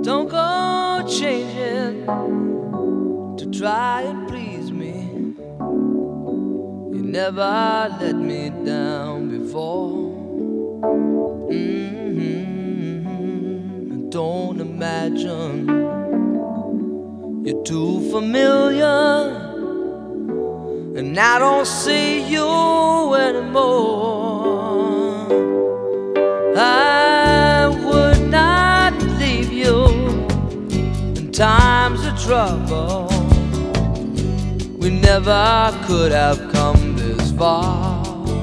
Don't go changing to try and please me. You never let me down before. Don't imagine you're too familiar, and I don't see you anymore. I would not leave you in times of trouble. We never could have come this far.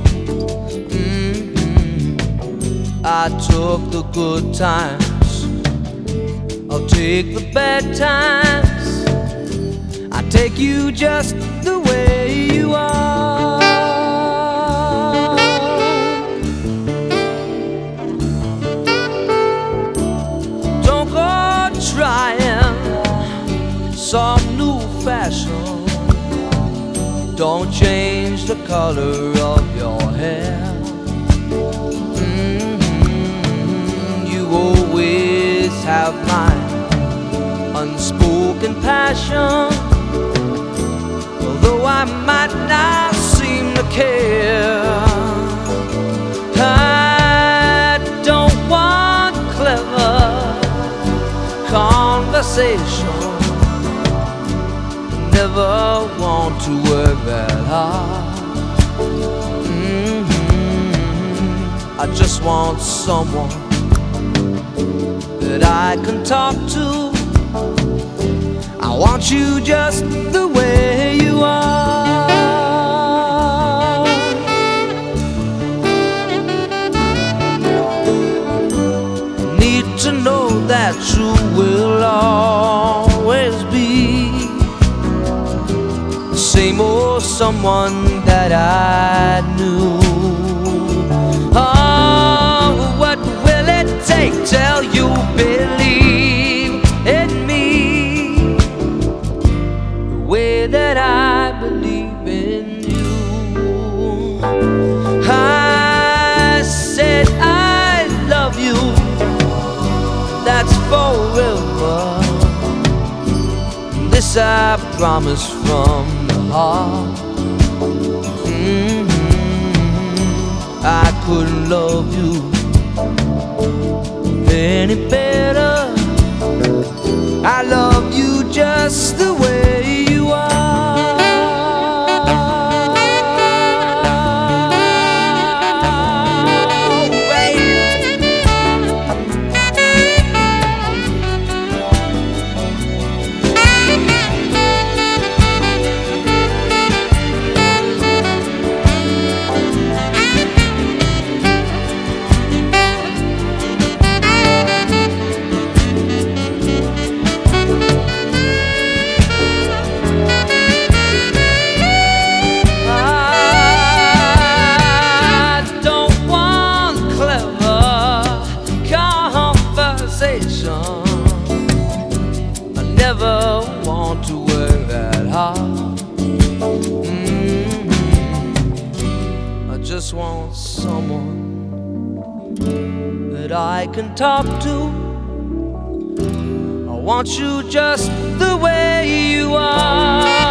I took the good times, I'll take the bad times. I take you just the way you are. Don't go trying some new fashion. Don't change the color of your hair. You always have my unspoken passion, although I might not seem to care. I don't want clever conversation, never want to work that hard. I just want someone that I can talk to. I want you just the way you are. Need to know that you will always be the same old someone that I knew. Oh, what will it take till you believe in me the way that I believe in you? I said I love you, that's forever. This I promise from the heart. I couldn't love you any better. I love you just the way you are. I never want to work that hard. I just want someone that I can talk to. I want you just the way you are.